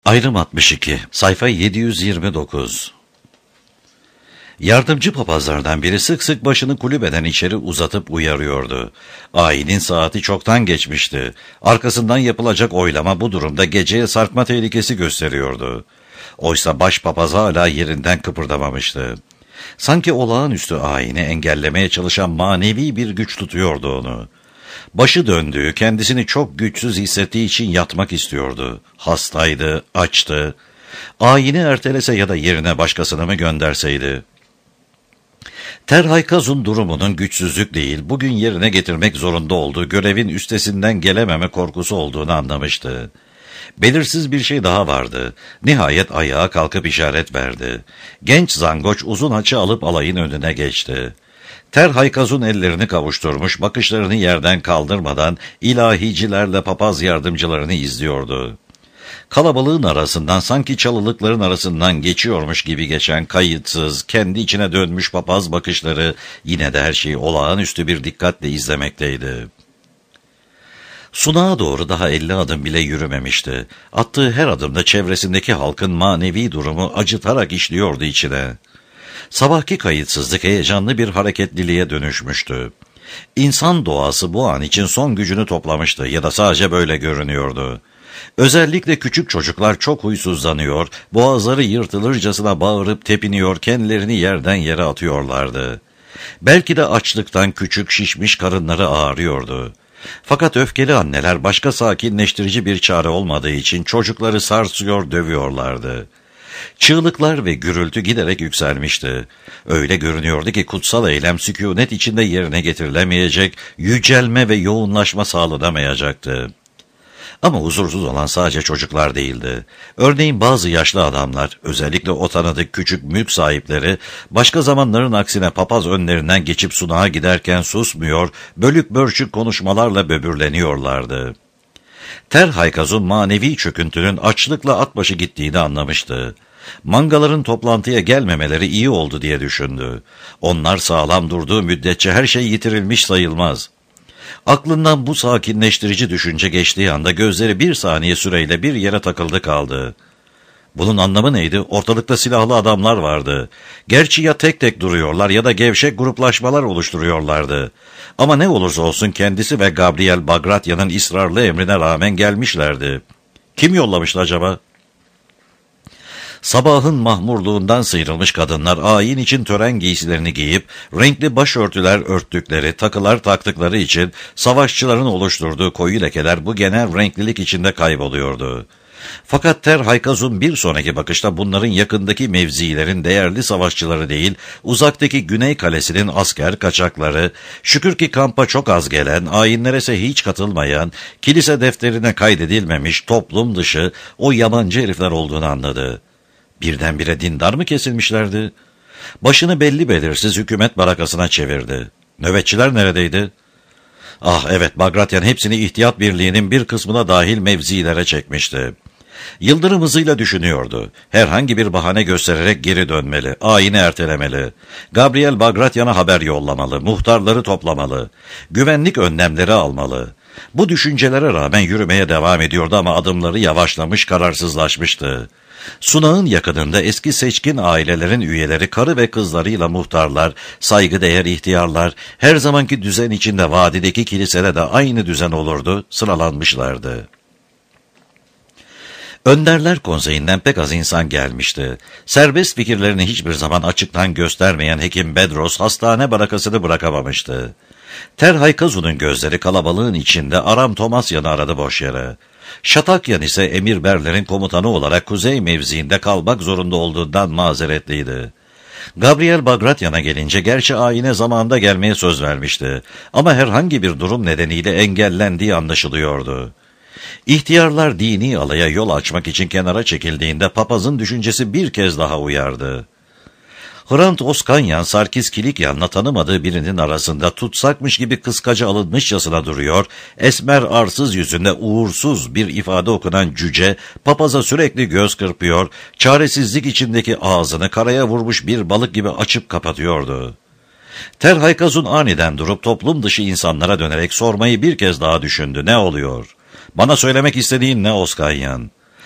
Ayrım 62, sayfa 729. Yardımcı papazlardan biri sık sık başını kulübeden içeri uzatıp uyarıyordu. Ayinin saati çoktan geçmişti. Arkasından yapılacak oylama bu durumda geceye sarkma tehlikesi gösteriyordu. Oysa başpapaz hala yerinden kıpırdamamıştı. Sanki olağanüstü ayini engellemeye çalışan manevi bir güç tutuyordu onu. Başı döndüğü, kendisini çok güçsüz hissettiği için yatmak istiyordu. Hastaydı, açtı. Ayini ertelese ya da yerine başkasını mı gönderseydi? Terhaykaz'un durumunun güçsüzlük değil, bugün yerine getirmek zorunda olduğu görevin üstesinden gelememe korkusu olduğunu anlamıştı. Belirsiz bir şey daha vardı. Nihayet ayağa kalkıp işaret verdi. Genç zangoç uzun haçı alıp alayın önüne geçti. Terhaykaz'un ellerini kavuşturmuş, bakışlarını yerden kaldırmadan ilahicilerle papaz yardımcılarını izliyordu. Kalabalığın arasından, sanki çalılıkların arasından geçiyormuş gibi geçen kayıtsız, kendi içine dönmüş papaz bakışları yine de her şeyi olağanüstü bir dikkatle izlemekteydi. Sunağa doğru daha 50 adım bile yürümemişti. Attığı her adımda çevresindeki halkın manevi durumu acıtarak işliyordu içine. Sabahki kayıtsızlık heyecanlı bir hareketliliğe dönüşmüştü. İnsan doğası bu an için son gücünü toplamıştı ya da sadece böyle görünüyordu. Özellikle küçük çocuklar çok huysuzlanıyor, boğazları yırtılırcasına bağırıp tepiniyor, kendilerini yerden yere atıyorlardı. Belki de açlıktan küçük şişmiş karınları ağrıyordu. Fakat öfkeli anneler başka sakinleştirici bir çare olmadığı için çocukları sarsıyor, dövüyorlardı. Çığlıklar ve gürültü giderek yükselmişti. Öyle görünüyordu ki kutsal eylem sükûnet içinde yerine getirilemeyecek, yücelme ve yoğunlaşma sağlanamayacaktı. Ama huzursuz olan sadece çocuklar değildi. Örneğin bazı yaşlı adamlar, özellikle o tanıdık küçük mülk sahipleri, başka zamanların aksine papaz önlerinden geçip sunağa giderken susmuyor, bölük bölçük konuşmalarla böbürleniyorlardı. Terhaykaz'un manevi çöküntünün açlıkla atbaşı gittiğini anlamıştı. Mangaların toplantıya gelmemeleri iyi oldu diye düşündü. Onlar sağlam durduğu müddetçe her şey yitirilmiş sayılmaz. Aklından bu sakinleştirici düşünce geçtiği anda gözleri bir saniye süreyle bir yere takıldı kaldı. Bunun anlamı neydi? Ortalıkta silahlı adamlar vardı. Gerçi ya tek tek duruyorlar ya da gevşek gruplaşmalar oluşturuyorlardı. Ama ne olursa olsun kendisi ve Gabriel Bagratya'nın ısrarlı emrine rağmen gelmişlerdi. Kim yollamıştı acaba? Sabahın mahmurluğundan sıyrılmış kadınlar ayin için tören giysilerini giyip renkli başörtüler örttükleri, takılar taktıkları için savaşçıların oluşturduğu koyu lekeler bu genel renklilik içinde kayboluyordu. Fakat Terhaykaz'un bir sonraki bakışta bunların yakındaki mevzilerin değerli savaşçıları değil, uzaktaki Güney Kalesi'nin asker kaçakları, şükür ki kampa çok az gelen, ayinlere ise hiç katılmayan, kilise defterine kaydedilmemiş, toplum dışı o yabancı herifler olduğunu anladı. Birdenbire dindar mı kesilmişlerdi? Başını belli belirsiz hükümet barakasına çevirdi. Nöbetçiler neredeydi? Ah evet, Bagratyan hepsini ihtiyat birliğinin bir kısmına dahil mevzilere çekmişti. Yıldırım hızıyla düşünüyordu. Herhangi bir bahane göstererek geri dönmeli, ayini ertelemeli. Gabriel Bagratyan'a haber yollamalı, muhtarları toplamalı, güvenlik önlemleri almalı. Bu düşüncelere rağmen yürümeye devam ediyordu ama adımları yavaşlamış, kararsızlaşmıştı. Sunağın yakınında eski seçkin ailelerin üyeleri, karı ve kızlarıyla muhtarlar, saygıdeğer ihtiyarlar, her zamanki düzen içinde vadideki kilisede de aynı düzen olurdu, sıralanmışlardı. Önderler konseyinden pek az insan gelmişti. Serbest fikirlerini hiçbir zaman açıktan göstermeyen Hekim Bedros hastane barakasını bırakamamıştı. Terhaykaz'un gözleri kalabalığın içinde Aram Tomasyan'ı aradı boş yere. Şatakyan ise Emir Berler'in komutanı olarak kuzey mevziinde kalmak zorunda olduğundan mazeretliydi. Gabriel Bagratyan'a gelince gerçi ayine zamanında gelmeye söz vermişti ama herhangi bir durum nedeniyle engellendiği anlaşılıyordu. İhtiyarlar dini alaya yol açmak için kenara çekildiğinde papazın düşüncesi bir kez daha uyardı. Hrant Oskanyan, Sarkis Kilikyan'la tanımadığı birinin arasında tutsakmış gibi kıskaca alınmışçasına duruyor, esmer arsız yüzünde uğursuz bir ifade okunan cüce, papaza sürekli göz kırpıyor, çaresizlik içindeki ağzını karaya vurmuş bir balık gibi açıp kapatıyordu. Terhaykaz'un aniden durup toplum dışı insanlara dönerek sormayı bir kez daha düşündü. Ne oluyor? Bana söylemek istediğin ne Oskanyan?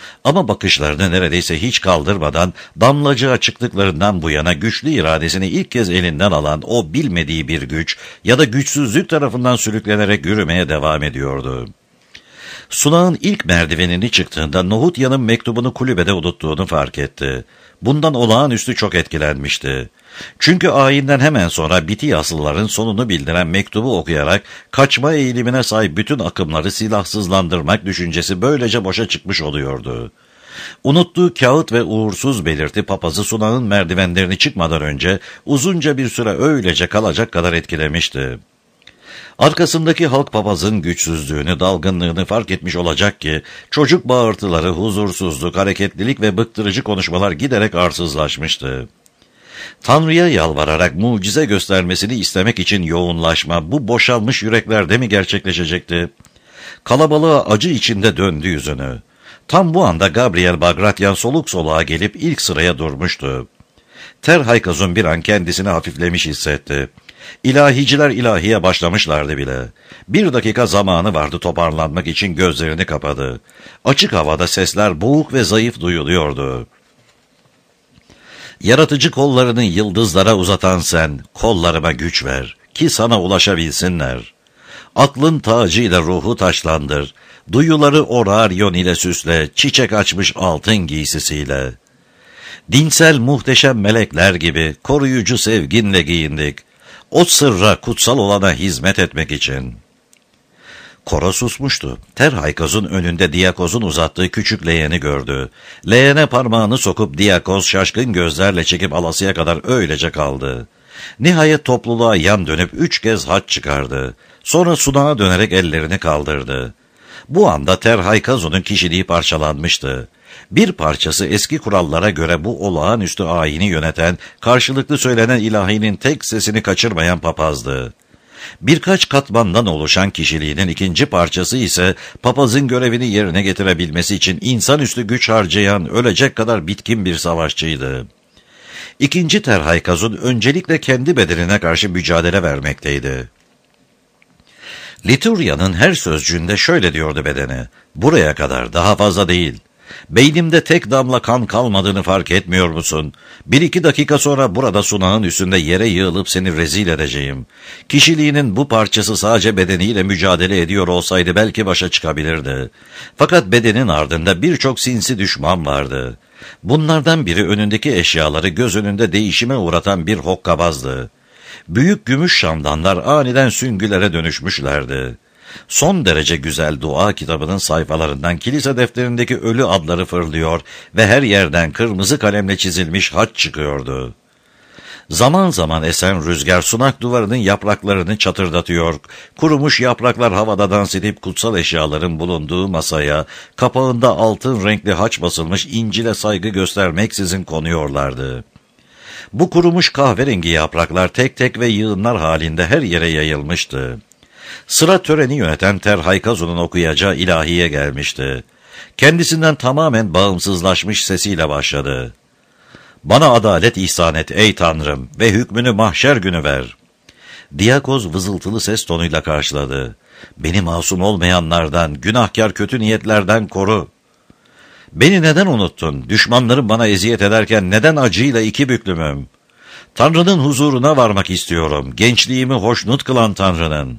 Ama bakışlarını neredeyse hiç kaldırmadan damlacığa çıktıklarından bu yana güçlü iradesini ilk kez elinden alan o bilmediği bir güç ya da güçsüzlük tarafından sürüklenerek yürümeye devam ediyordu. Sunağın ilk merdivenini çıktığında Nohutya'nın mektubunu kulübede unuttuğunu fark etti. Bundan olağanüstü çok etkilenmişti. Çünkü ayinden hemen sonra Bitiyaslıların sonunu bildiren mektubu okuyarak kaçma eğilimine sahip bütün akımları silahsızlandırmak düşüncesi böylece boşa çıkmış oluyordu. Unuttuğu kağıt ve uğursuz belirti papazı sunağın merdivenlerini çıkmadan önce uzunca bir süre öylece kalacak kadar etkilemişti. Arkasındaki halk papazın güçsüzlüğünü, dalgınlığını fark etmiş olacak ki, çocuk bağırtıları, huzursuzluk, hareketlilik ve bıktırıcı konuşmalar giderek arsızlaşmıştı. Tanrı'ya yalvararak mucize göstermesini istemek için yoğunlaşma, bu boşalmış yüreklerde mi gerçekleşecekti? Kalabalığa acı içinde döndü yüzünü. Tam bu anda Gabriel Bagratyan soluk soluğa gelip ilk sıraya durmuştu. Terhaykazun bir an kendisini hafiflemiş hissetti. İlahiciler ilahiye başlamışlardı bile. 1 dakika zamanı vardı toparlanmak için gözlerini kapadı. Açık havada sesler boğuk ve zayıf duyuluyordu. Yaratıcı kollarını yıldızlara uzatan sen, kollarıma güç ver ki sana ulaşabilsinler. Aklın tacıyla ruhu taşlandır, duyuları oraryon ile süsle, çiçek açmış altın giysisiyle. Dinsel muhteşem melekler gibi koruyucu sevginle giyindik. O sırra kutsal olana hizmet etmek için. Koro susmuştu. Terhaykaz'ın önünde Diyakoz'un uzattığı küçük leğeni gördü. Leğene parmağını sokup Diyakoz şaşkın gözlerle çekip alasıya kadar öylece kaldı. Nihayet topluluğa yan dönüp 3 kez haç çıkardı. Sonra sunağa dönerek ellerini kaldırdı. Bu anda Terhaykaz'ın kişiliği parçalanmıştı. Bir parçası eski kurallara göre bu olağanüstü ayini yöneten, karşılıklı söylenen ilahinin tek sesini kaçırmayan papazdı. Birkaç katmandan oluşan kişiliğinin ikinci parçası ise papazın görevini yerine getirebilmesi için insanüstü güç harcayan, ölecek kadar bitkin bir savaşçıydı. İkinci Terhaykaz'ın öncelikle kendi bedenine karşı mücadele vermekteydi. Liturya'nın her sözcüğünde şöyle diyordu bedeni: "Buraya kadar, daha fazla değil. Beynimde tek damla kan kalmadığını fark etmiyor musun? 1-2 dakika sonra burada sunağın üstünde yere yığılıp seni rezil edeceğim." Kişiliğinin bu parçası sadece bedeniyle mücadele ediyor olsaydı belki başa çıkabilirdi. Fakat bedenin ardında birçok sinsi düşman vardı. Bunlardan biri önündeki eşyaları göz önünde değişime uğratan bir hokkabazdı. Büyük gümüş şamdanlar aniden süngülere dönüşmüşlerdi. Son derece güzel dua kitabının sayfalarından kilise defterindeki ölü adları fırlıyor ve her yerden kırmızı kalemle çizilmiş haç çıkıyordu. Zaman zaman esen rüzgar sunak duvarının yapraklarını çatırdatıyor, kurumuş yapraklar havada dans edip kutsal eşyaların bulunduğu masaya, kapağında altın renkli haç basılmış İncil'e saygı göstermeksizin konuyorlardı. Bu kurumuş kahverengi yapraklar tek tek ve yığınlar halinde her yere yayılmıştı. Sıra töreni yöneten Terhaykaz'ın okuyacağı ilahiye gelmişti. Kendisinden tamamen bağımsızlaşmış sesiyle başladı. "Bana adalet ihsan et ey Tanrım ve hükmünü mahşer günü ver." Diyakoz vızıltılı ses tonuyla karşıladı. "Beni masum olmayanlardan, günahkar kötü niyetlerden koru." "Beni neden unuttun? Düşmanlarım bana eziyet ederken neden acıyla iki büklümüm? Tanrı'nın huzuruna varmak istiyorum. Gençliğimi hoşnut kılan Tanrı'nın."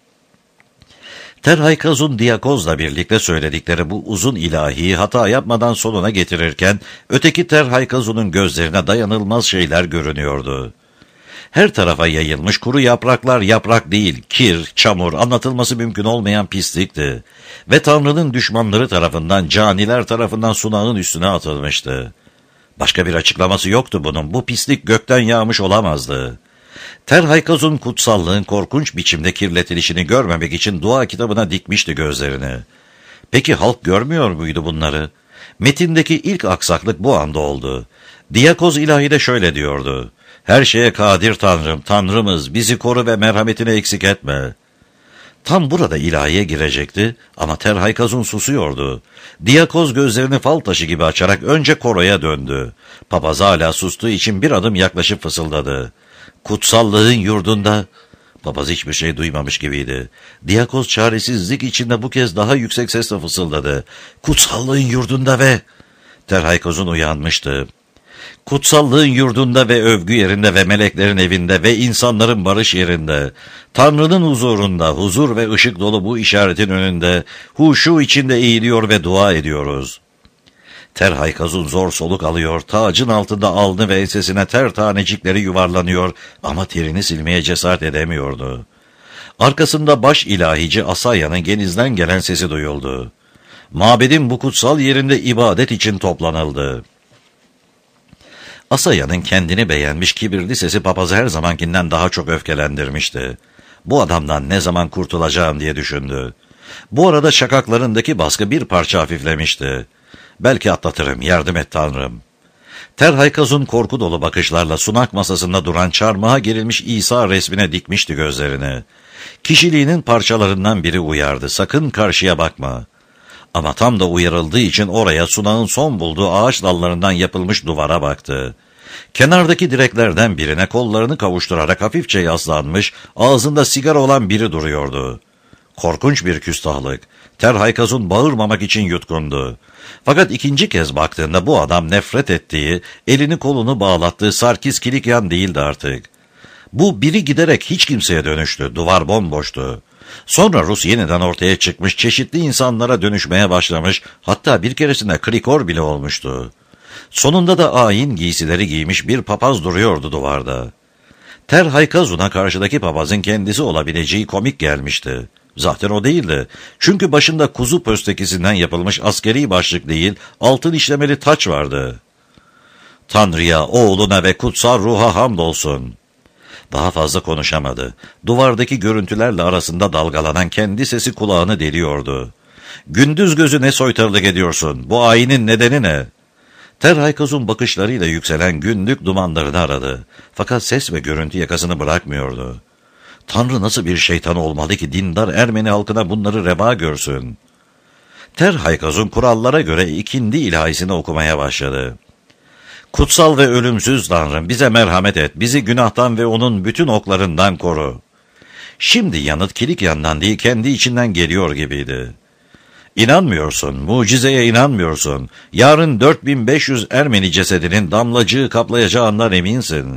Terhaykaz'ın Diyakoz'la birlikte söyledikleri bu uzun ilahiyi hata yapmadan sonuna getirirken, öteki Terhaykaz'ın gözlerine dayanılmaz şeyler görünüyordu. Her tarafa yayılmış kuru yapraklar yaprak değil, kir, çamur, anlatılması mümkün olmayan pislikti. Ve Tanrı'nın düşmanları tarafından, caniler tarafından sunağın üstüne atılmıştı. Başka bir açıklaması yoktu bunun, bu pislik gökten yağmış olamazdı. Terhaykaz'ın kutsallığın korkunç biçimde kirletilişini görmemek için dua kitabına dikmişti gözlerini. Peki halk görmüyor muydu bunları? Metindeki ilk aksaklık bu anda oldu. Diyakoz ilahide şöyle diyordu: "Her şeye kadir Tanrım, Tanrımız, bizi koru ve merhametini eksik etme." Tam burada ilahiye girecekti ama Terhaykaz'ın susuyordu. Diyakoz gözlerini fal taşı gibi açarak önce koroya döndü. Papaz hala sustuğu için bir adım yaklaşıp fısıldadı: "Kutsallığın yurdunda Papaz hiçbir şey duymamış gibiydi. Diyakoz çaresizlik içinde bu kez daha yüksek sesle fısıldadı. Kutsallığın yurdunda ve... Terhaykozun uyanmıştı. Kutsallığın yurdunda ve övgü yerinde ve meleklerin evinde ve insanların barış yerinde, Tanrı'nın huzurunda, huzur ve ışık dolu bu işaretin önünde, huşu içinde eğiliyor ve dua ediyoruz. Terhaykazun zor soluk alıyor, tacın altında alnı ve ensesine ter tanecikleri yuvarlanıyor ama terini silmeye cesaret edemiyordu. Arkasında baş ilahici Asaya'nın genizden gelen sesi duyuldu. Mabedin bu kutsal yerinde ibadet için toplanıldı. Asaya'nın kendini beğenmiş kibirli sesi papazı her zamankinden daha çok öfkelendirmişti. Bu adamdan ne zaman kurtulacağım diye düşündü. Bu arada şakaklarındaki baskı bir parça hafiflemişti. Belki atlatırım, yardım et Tanrım. Terhaykazun korku dolu bakışlarla sunak masasında duran çarmıha gerilmiş İsa resmine dikmişti gözlerini. Kişiliğinin parçalarından biri uyardı, sakın karşıya bakma. Ama tam da uyarıldığı için oraya sunağın son bulduğu ağaç dallarından yapılmış duvara baktı. Kenardaki direklerden birine kollarını kavuşturarak hafifçe yaslanmış, ağzında sigara olan biri duruyordu. Korkunç bir küstahlık. Terhaykazun bağırmamak için yutkundu. Fakat ikinci kez baktığında bu adam nefret ettiği, elini kolunu bağlattığı Sarkis Kilikyan değildi artık. Bu biri giderek hiç kimseye dönüştü, duvar bomboştu. Sonra Rus yeniden ortaya çıkmış, çeşitli insanlara dönüşmeye başlamış, hatta bir keresinde Krikor bile olmuştu. Sonunda da ayin giysileri giymiş bir papaz duruyordu duvarda. Terhaykazun'a karşıdaki papazın kendisi olabileceği komik gelmişti. Zaten o değildi. Çünkü başında kuzu pöstekisinden yapılmış askeri başlık değil, altın işlemeli taç vardı. Tanrı'ya, oğluna ve kutsal ruha hamdolsun. Daha fazla konuşamadı. Duvardaki görüntülerle arasında dalgalanan kendi sesi kulağını deliyordu. Gündüz gözü ne soytarılık ediyorsun? Bu ayinin nedeni ne? Terhaykazun bakışlarıyla yükselen günlük dumanlarını aradı. Fakat ses ve görüntü yakasını bırakmıyordu. Tanrı nasıl bir şeytan olmalı ki dindar Ermeni halkına bunları reva görsün? Terhaykazun kurallara göre ikindi ilahisini okumaya başladı. Kutsal ve ölümsüz Tanrım, bize merhamet et, bizi günahtan ve onun bütün oklarından koru. Şimdi yanıt Kilikyan'dan değil, kendi içinden geliyor gibiydi. İnanmıyorsun, mucizeye inanmıyorsun. Yarın 4500 Ermeni cesedinin damlacığı kaplayacağından eminsin.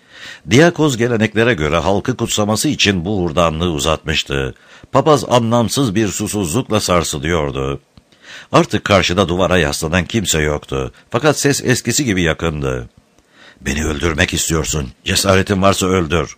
Diyakoz geleneklere göre halkı kutsaması için bu hurdanlığı uzatmıştı. Papaz anlamsız bir susuzlukla sarsılıyordu. Artık karşıda duvara yaslanan kimse yoktu. Fakat ses eskisi gibi yakındı. Beni öldürmek istiyorsun. Cesaretin varsa öldür.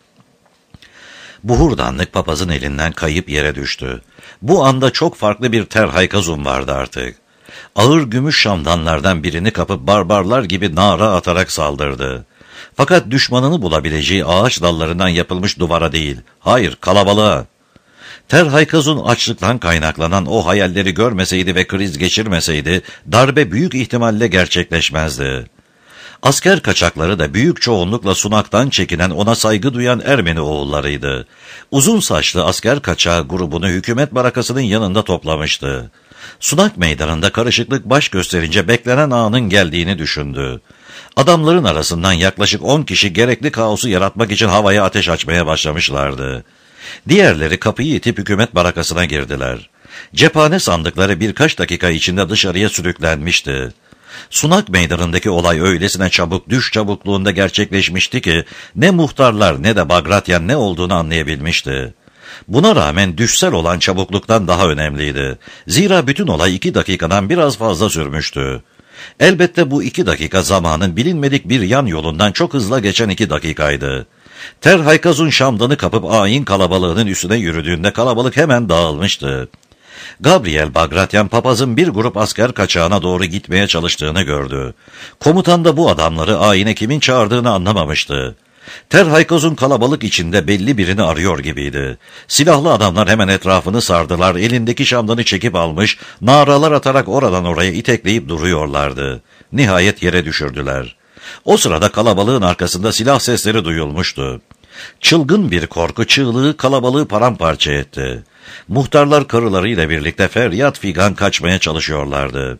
Bu hurdanlık papazın elinden kayıp yere düştü. Bu anda çok farklı bir Terhaykazun vardı artık. Ağır gümüş şamdanlardan birini kapıp barbarlar gibi nara atarak saldırdı. Fakat düşmanını bulabileceği ağaç dallarından yapılmış duvara değil, hayır kalabalığa. Terhaykazun açlıktan kaynaklanan o hayalleri görmeseydi ve kriz geçirmeseydi, darbe büyük ihtimalle gerçekleşmezdi. Asker kaçakları da büyük çoğunlukla sunaktan çekinen, ona saygı duyan Ermeni oğullarıydı. Uzun saçlı asker kaçağı grubunu hükümet barakasının yanında toplamıştı. Sunak meydanında karışıklık baş gösterince beklenen anın geldiğini düşündü. Adamların arasından yaklaşık 10 kişi gerekli kaosu yaratmak için havaya ateş açmaya başlamışlardı. Diğerleri kapıyı itip hükümet barakasına girdiler. Cephane sandıkları birkaç dakika içinde dışarıya sürüklenmişti. Sunak meydanındaki olay öylesine çabuk, düş çabukluğunda gerçekleşmişti ki ne muhtarlar ne de Bagratyan ne olduğunu anlayabilmişti. Buna rağmen düşsel olan çabukluktan daha önemliydi. Zira bütün olay 2 dakikadan biraz fazla sürmüştü. Elbette bu 2 dakika zamanın bilinmedik bir yan yolundan çok hızla geçen 2 dakikaydı. Terhaykazun şamdanı kapıp ayin kalabalığının üstüne yürüdüğünde kalabalık hemen dağılmıştı. Gabriel Bagratyan papazın bir grup asker kaçağına doğru gitmeye çalıştığını gördü. Komutan da bu adamları ayine kimin çağırdığını anlamamıştı. Terhaykazun kalabalık içinde belli birini arıyor gibiydi. Silahlı adamlar hemen etrafını sardılar, elindeki şamdanı çekip almış, naralar atarak oradan oraya itekleyip duruyorlardı. Nihayet yere düşürdüler. O sırada kalabalığın arkasında silah sesleri duyulmuştu. Çılgın bir korku çığlığı kalabalığı paramparça etti. Muhtarlar karılarıyla birlikte feryat figan kaçmaya çalışıyorlardı.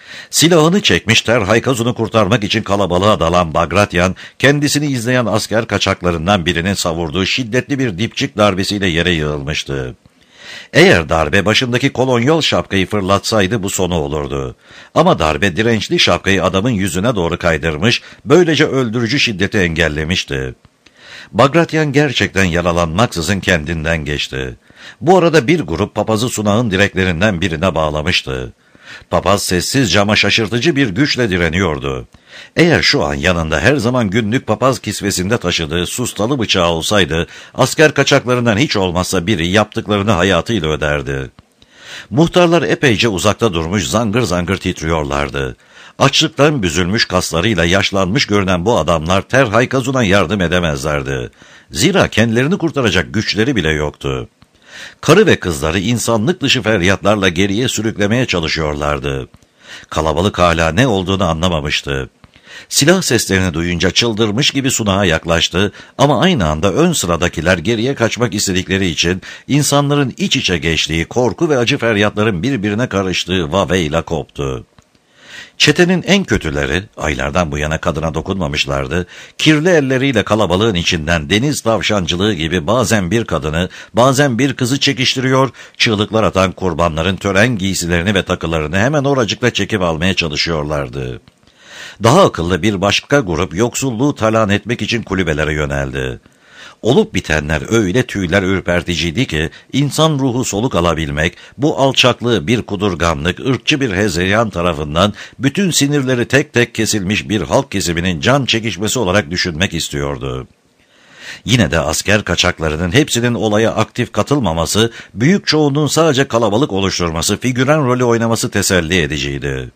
Silahını çekmiş Terhaykazun'u kurtarmak için kalabalığa dalan Bagratyan, kendisini izleyen asker kaçaklarından birinin savurduğu şiddetli bir dipçik darbesiyle yere yığılmıştı. Eğer darbe başındaki kolonyal şapkayı fırlatsaydı bu sonu olurdu. Ama darbe dirençli şapkayı adamın yüzüne doğru kaydırmış, böylece öldürücü şiddeti engellemişti. Bagratyan gerçekten yaralanmaksızın kendinden geçti. Bu arada bir grup papazı sunağın direklerinden birine bağlamıştı. Papaz sessizce ama şaşırtıcı bir güçle direniyordu. Eğer şu an yanında her zaman günlük papaz kisvesinde taşıdığı sustalı bıçağı olsaydı, asker kaçaklarından hiç olmazsa biri yaptıklarını hayatıyla öderdi. Muhtarlar epeyce uzakta durmuş zangır zangır titriyorlardı. Açlıktan büzülmüş kaslarıyla yaşlanmış görünen bu adamlar Terhaykazun'a yardım edemezlerdi. Zira kendilerini kurtaracak güçleri bile yoktu. Karı ve kızları insanlık dışı feryatlarla geriye sürüklemeye çalışıyorlardı. Kalabalık hala ne olduğunu anlamamıştı. Silah seslerini duyunca çıldırmış gibi sunağa yaklaştı ama aynı anda ön sıradakiler geriye kaçmak istedikleri için insanların iç içe geçtiği korku ve acı feryatların birbirine karıştığı vaveyle koptu. Çetenin en kötüleri, aylardan bu yana kadına dokunmamışlardı, kirli elleriyle kalabalığın içinden deniz tavşancılığı gibi bazen bir kadını, bazen bir kızı çekiştiriyor, çığlıklar atan kurbanların tören giysilerini ve takılarını hemen oracıkla çekip almaya çalışıyorlardı. Daha akıllı bir başka grup yoksulluğu talan etmek için kulübelere yöneldi. Olup bitenler öyle tüyler ürperticiydi ki insan ruhu soluk alabilmek, bu alçaklığı bir kudurganlık, ırkçı bir hezeyan tarafından bütün sinirleri tek tek kesilmiş bir halk kesiminin can çekişmesi olarak düşünmek istiyordu. Yine de asker kaçaklarının hepsinin olaya aktif katılmaması, büyük çoğunluğun sadece kalabalık oluşturması, figüran rolü oynaması teselli ediciydi.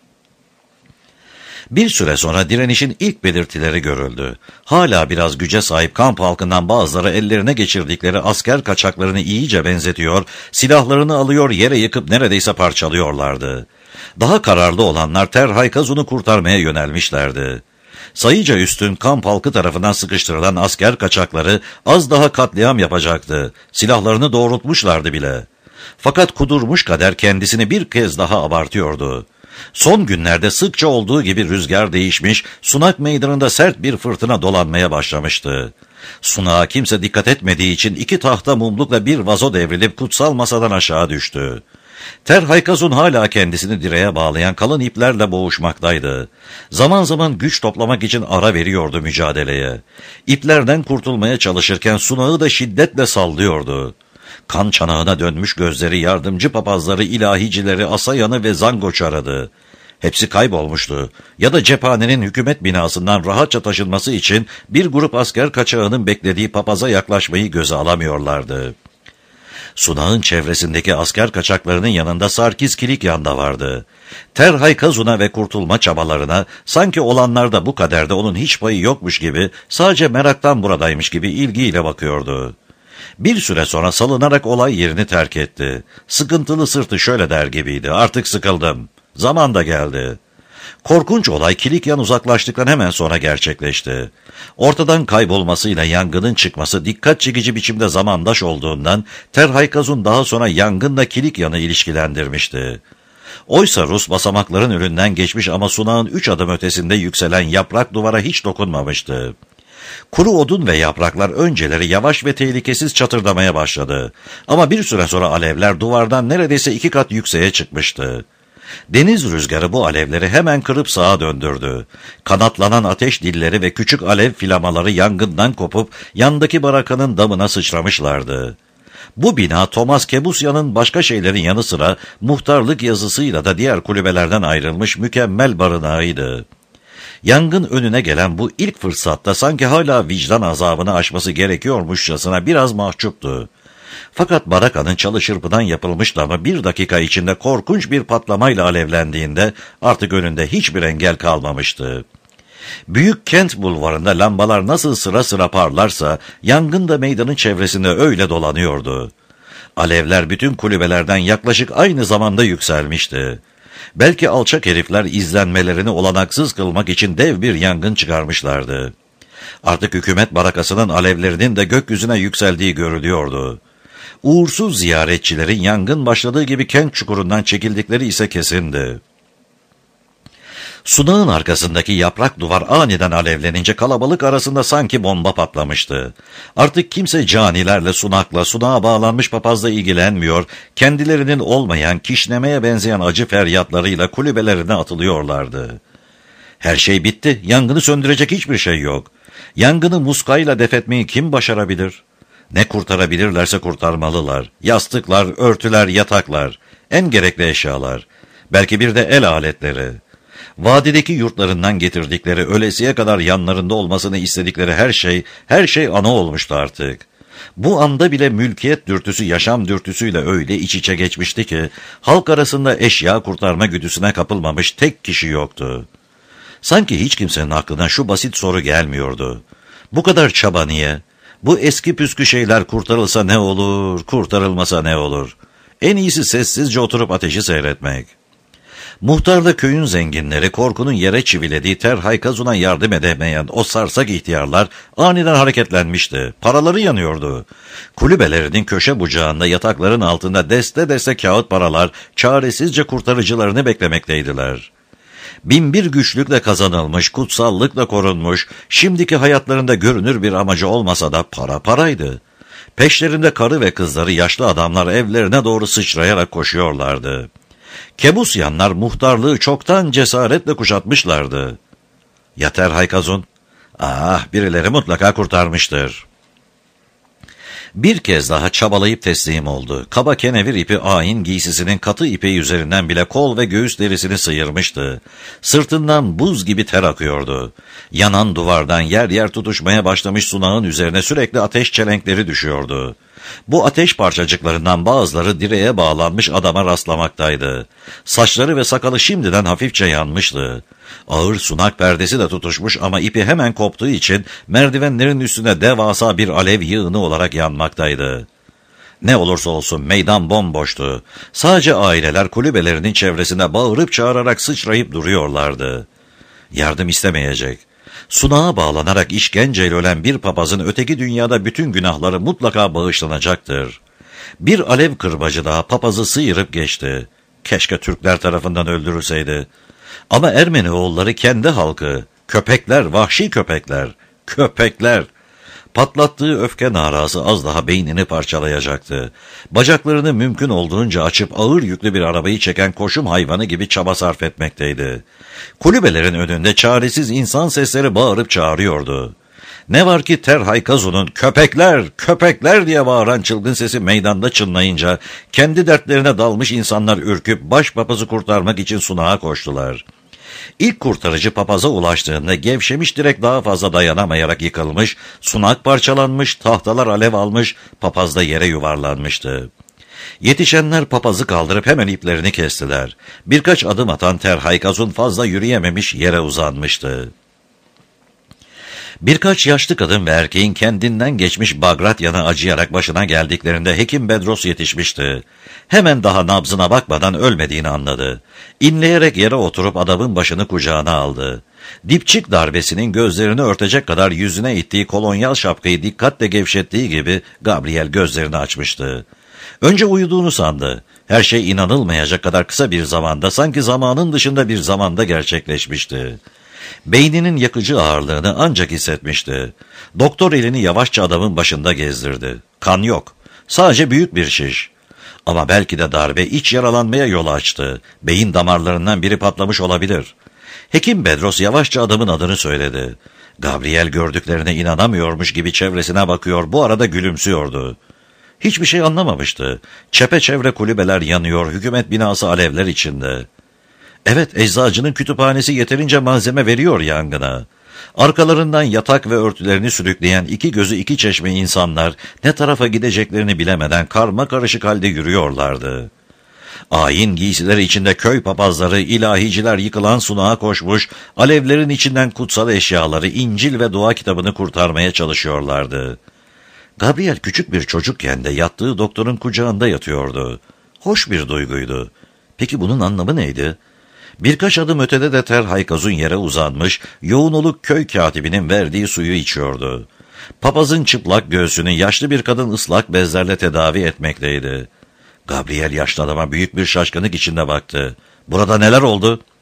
Bir süre sonra direnişin ilk belirtileri görüldü. Hala biraz güce sahip kamp halkından bazıları ellerine geçirdikleri asker kaçaklarını iyice benzetiyor, silahlarını alıyor yere yıkıp neredeyse parçalıyorlardı. Daha kararlı olanlar Terhaykazun'u kurtarmaya yönelmişlerdi. Sayıca üstün kamp halkı tarafından sıkıştırılan asker kaçakları az daha katliam yapacaktı. Silahlarını doğrultmuşlardı bile. Fakat kudurmuş kader kendisini bir kez daha abartıyordu. Son günlerde sıkça olduğu gibi rüzgar değişmiş, sunak meydanında sert bir fırtına dolanmaya başlamıştı. Sunağa kimse dikkat etmediği için 2 tahta mumlukla bir vazo devrilip kutsal masadan aşağı düştü. Terhaykazun hala kendisini direğe bağlayan kalın iplerle boğuşmaktaydı. Zaman zaman güç toplamak için ara veriyordu mücadeleye. İplerden kurtulmaya çalışırken sunağı da şiddetle sallıyordu. Kan çanağına dönmüş gözleri yardımcı papazları, ilahicileri, Asayan'ı ve Zangoç'u aradı. Hepsi kaybolmuştu ya da cephanenin hükümet binasından rahatça taşınması için bir grup asker kaçağının beklediği papaza yaklaşmayı göze alamıyorlardı. Sunağın çevresindeki asker kaçaklarının yanında Sarkis Kilikyan da vardı. Terhaykazun'a ve kurtulma çabalarına sanki olanlarda bu kaderde onun hiç payı yokmuş gibi, sadece meraktan buradaymış gibi ilgiyle bakıyordu. Bir süre sonra salınarak olay yerini terk etti. Sıkıntılı sırtı şöyle der gibiydi: "Artık sıkıldım. Zaman da geldi." Korkunç olay Kilikyan uzaklaştıktan hemen sonra gerçekleşti. Ortadan kaybolmasıyla yangının çıkması dikkat çekici biçimde zamandaş olduğundan Terhaykazun daha sonra yangınla Kilikyan'ı ilişkilendirmişti. Oysa Rus basamakların önünden geçmiş ama sunağın 3 adım ötesinde yükselen yaprak duvara hiç dokunmamıştı. Kuru odun ve yapraklar önceleri yavaş ve tehlikesiz çatırdamaya başladı. Ama bir süre sonra alevler duvardan neredeyse 2 kat yükseğe çıkmıştı. Deniz rüzgarı bu alevleri hemen kırıp sağa döndürdü. Kanatlanan ateş dilleri ve küçük alev flamaları yangından kopup yandaki barakanın damına sıçramışlardı. Bu bina Thomas Kebusya'nın başka şeylerin yanı sıra muhtarlık yazısıyla da diğer kulübelerden ayrılmış mükemmel barınağıydı. Yangın önüne gelen bu ilk fırsatta sanki hala vicdan azabını aşması gerekiyormuşçasına biraz mahcuptu. Fakat barakanın çalı çırpıdan yapılmış damı 1 dakika içinde korkunç bir patlamayla alevlendiğinde artık önünde hiçbir engel kalmamıştı. Büyük kent bulvarında lambalar nasıl sıra sıra parlarsa yangın da meydanın çevresinde öyle dolanıyordu. Alevler bütün kulübelerden yaklaşık aynı zamanda yükselmişti. Belki alçak herifler izlenmelerini olanaksız kılmak için dev bir yangın çıkarmışlardı. Artık hükümet barakasının alevlerinin de gökyüzüne yükseldiği görülüyordu. Uğursuz ziyaretçilerin yangın başladığı gibi kent çukurundan çekildikleri ise kesindi. Sunağın arkasındaki yaprak duvar aniden alevlenince kalabalık arasında sanki bomba patlamıştı. Artık kimse canilerle, sunakla, sunağa bağlanmış papazla ilgilenmiyor, kendilerinin olmayan, kişnemeye benzeyen acı feryatlarıyla kulübelerine atılıyorlardı. Her şey bitti, yangını söndürecek hiçbir şey yok. Yangını muskayla defetmeyi kim başarabilir? Ne kurtarabilirlerse kurtarmalılar. Yastıklar, örtüler, yataklar, en gerekli eşyalar. Belki bir de el aletleri. Vadideki yurtlarından getirdikleri, ölesiye kadar yanlarında olmasını istedikleri her şey ana olmuştu artık. Bu anda bile mülkiyet dürtüsü yaşam dürtüsüyle öyle iç içe geçmişti ki, halk arasında eşya kurtarma güdüsüne kapılmamış tek kişi yoktu. Sanki hiç kimsenin aklına şu basit soru gelmiyordu. Bu kadar çaba niye? Bu eski püskü şeyler kurtarılsa ne olur, kurtarılmasa ne olur? En iyisi sessizce oturup ateşi seyretmek. Muhtarla köyün zenginleri korkunun yere çivilediği Terhay Kazun'a yardım edemeyen o sarsak ihtiyarlar aniden hareketlenmişti. Paraları yanıyordu. Kulübelerinin köşe bucağında yatakların altında deste deste kağıt paralar çaresizce kurtarıcılarını beklemekteydiler. Binbir güçlükle kazanılmış, kutsallıkla korunmuş, şimdiki hayatlarında görünür bir amacı olmasa da para paraydı. Peşlerinde karı ve kızları yaşlı adamlar evlerine doğru sıçrayarak koşuyorlardı. Kebusyanlar muhtarlığı çoktan cesaretle kuşatmışlardı. Ya Terhay Kazun? Birileri mutlaka kurtarmıştır. Bir kez daha çabalayıp teslim oldu. Kaba kenevir ipi ayin giysisinin katı ipeği üzerinden bile kol ve göğüs derisini sıyırmıştı. Sırtından buz gibi ter akıyordu. Yanan duvardan yer yer tutuşmaya başlamış sunağın üzerine sürekli ateş çelenkleri düşüyordu. Bu ateş parçacıklarından bazıları direğe bağlanmış adama rastlamaktaydı. Saçları ve sakalı şimdiden hafifçe yanmıştı. Ağır sunak perdesi de tutuşmuş ama ipi hemen koptuğu için merdivenlerin üstüne devasa bir alev yığını olarak yanmaktaydı. Ne olursa olsun meydan bomboştu. Sadece aileler kulübelerinin çevresinde bağırıp çağırarak sıçrayıp duruyorlardı. Yardım istemeyecek. Sunağa bağlanarak işkenceyle ölen bir papazın öteki dünyada bütün günahları mutlaka bağışlanacaktır. Bir alev kırbacı daha papazı sıyırıp geçti. Keşke Türkler tarafından öldürülseydi. Ama Ermeni oğulları kendi halkı, köpekler, vahşi köpekler, köpekler. Patlattığı öfke narası az daha beynini parçalayacaktı. Bacaklarını mümkün olduğunca açıp ağır yüklü bir arabayı çeken koşum hayvanı gibi çaba sarf etmekteydi. Kulübelerin önünde çaresiz insan sesleri bağırıp çağırıyordu. Ne var ki Terhay Kazun'un köpekler, köpekler diye bağıran çılgın sesi meydanda çınlayınca kendi dertlerine dalmış insanlar ürküp başpapazı kurtarmak için sunağa koştular. İlk kurtarıcı papaza ulaştığında gevşemiş direk daha fazla dayanamayarak yıkılmış, sunak parçalanmış, tahtalar alev almış, papaz da yere yuvarlanmıştı. Yetişenler papazı kaldırıp hemen iplerini kestiler. Birkaç adım atan Terhay Kazun fazla yürüyememiş yere uzanmıştı. Birkaç yaşlı kadın ve erkeğin kendinden geçmiş Bagratyan'a acıyarak başına geldiklerinde Hekim Bedros yetişmişti. Hemen daha nabzına bakmadan ölmediğini anladı. İnleyerek yere oturup adamın başını kucağına aldı. Dipçik darbesinin gözlerini örtecek kadar yüzüne ittiği kolonyal şapkayı dikkatle gevşettiği gibi Gabriel gözlerini açmıştı. Önce uyuduğunu sandı. Her şey inanılmayacak kadar kısa bir zamanda, sanki zamanın dışında bir zamanda gerçekleşmişti. Beyninin yakıcı ağırlığını ancak hissetmişti. Doktor elini yavaşça adamın başında gezdirdi. Kan yok. Sadece büyük bir şiş. Ama belki de darbe iç yaralanmaya yol açtı. Beyin damarlarından biri patlamış olabilir. Hekim Bedros yavaşça adamın adını söyledi. Gabriel gördüklerine inanamıyormuş gibi çevresine bakıyor, bu arada gülümsüyordu. Hiçbir şey anlamamıştı. Çepeçevre kulübeler yanıyor, hükümet binası alevler içinde. Evet, eczacının kütüphanesi yeterince malzeme veriyor yangına. Arkalarından yatak ve örtülerini sürükleyen iki gözü iki çeşme insanlar ne tarafa gideceklerini bilemeden karma karışık halde yürüyorlardı. Ayin giysileri içinde köy papazları, ilahiciler yıkılan sunağa koşmuş, alevlerin içinden kutsal eşyaları, İncil ve dua kitabını kurtarmaya çalışıyorlardı. Gabriel küçük bir çocukken de yattığı doktorun kucağında yatıyordu. Hoş bir duyguydu. Peki bunun anlamı neydi? Birkaç adım ötede de Terhay Kazun yere uzanmış, yoğun oluk köy katibinin verdiği suyu içiyordu. Papazın çıplak göğsünü yaşlı bir kadın ıslak bezlerle tedavi etmekteydi. Gabriel yaşlı adama büyük bir şaşkınlık içinde baktı. Burada neler oldu?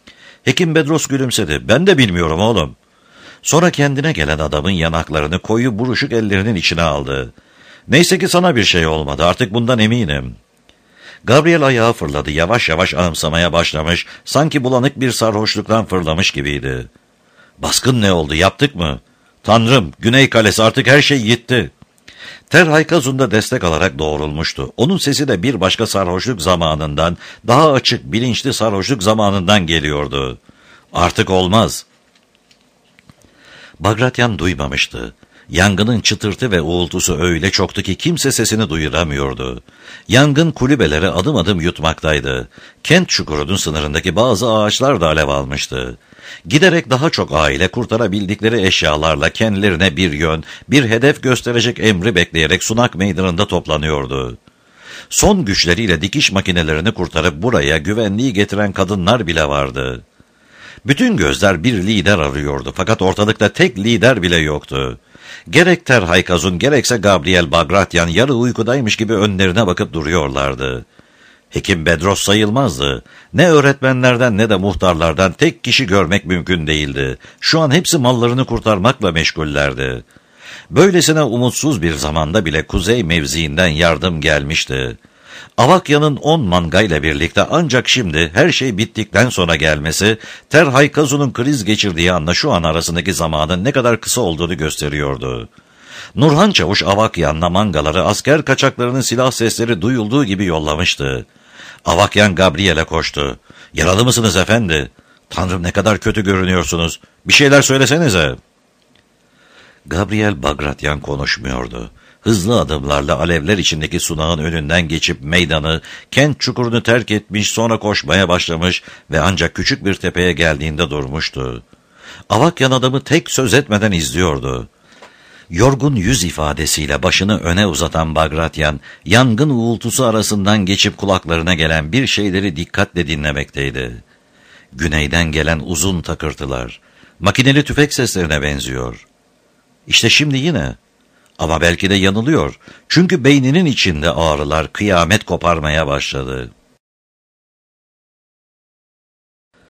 Hekim Bedros gülümsedi. Ben de bilmiyorum oğlum. Sonra kendine gelen adamın yanaklarını koyu buruşuk ellerinin içine aldı. Neyse ki sana bir şey olmadı, artık bundan eminim. Gabriel ayağa fırladı, yavaş yavaş anımsamaya başlamış, sanki bulanık bir sarhoşluktan fırlamış gibiydi. Baskın ne oldu, yaptık mı? Tanrım, Güney Kalesi, artık her şey gitti. Terhaykazun'da destek alarak doğrulmuştu. Onun sesi de bir başka sarhoşluk zamanından, daha açık, bilinçli sarhoşluk zamanından geliyordu. Artık olmaz. Bagratyan duymamıştı. Yangının çıtırtı ve uğultusu öyle çoktu ki kimse sesini duyuramıyordu. Yangın kulübeleri adım adım yutmaktaydı. Kent çukurunun sınırındaki bazı ağaçlar da alev almıştı. Giderek daha çok aile kurtarabildikleri eşyalarla kendilerine bir yön, bir hedef gösterecek emri bekleyerek Sunak Meydanı'nda toplanıyordu. Son güçleriyle dikiş makinelerini kurtarıp buraya güvenliği getiren kadınlar bile vardı. Bütün gözler bir lider arıyordu, fakat ortalıkta tek lider bile yoktu. Gerek Terhaykazun gerekse Gabriel Bagratyan yarı uykudaymış gibi önlerine bakıp duruyorlardı. Hekim Bedros sayılmazdı. Ne öğretmenlerden ne de muhtarlardan tek kişi görmek mümkün değildi. Şu an hepsi mallarını kurtarmakla meşgullerdi. Böylesine umutsuz bir zamanda bile kuzey mevziinden yardım gelmişti. Avakya'nın 10 mangayla birlikte ancak şimdi her şey bittikten sonra gelmesi, Terhaykazun'un kriz geçirdiği anla şu an arasındaki zamanın ne kadar kısa olduğunu gösteriyordu. Nurhan Çavuş Avakyan'la mangaları asker kaçaklarının silah sesleri duyulduğu gibi yollamıştı. Avakyan Gabriel'e koştu. "Yaralı mısınız efendi? Tanrım, ne kadar kötü görünüyorsunuz. Bir şeyler söylesenize." Gabriel Bagratyan konuşmuyordu. Hızlı adımlarla alevler içindeki sunağın önünden geçip meydanı, kent çukurunu terk etmiş, sonra koşmaya başlamış ve ancak küçük bir tepeye geldiğinde durmuştu. Avakyan adamı tek söz etmeden izliyordu. Yorgun yüz ifadesiyle başını öne uzatan Bagratyan, yangın uğultusu arasından geçip kulaklarına gelen bir şeyleri dikkatle dinlemekteydi. Güneyden gelen uzun takırtılar, makineli tüfek seslerine benziyor. İşte şimdi yine. Ama belki de yanılıyor. Çünkü beyninin içinde ağrılar kıyamet koparmaya başladı.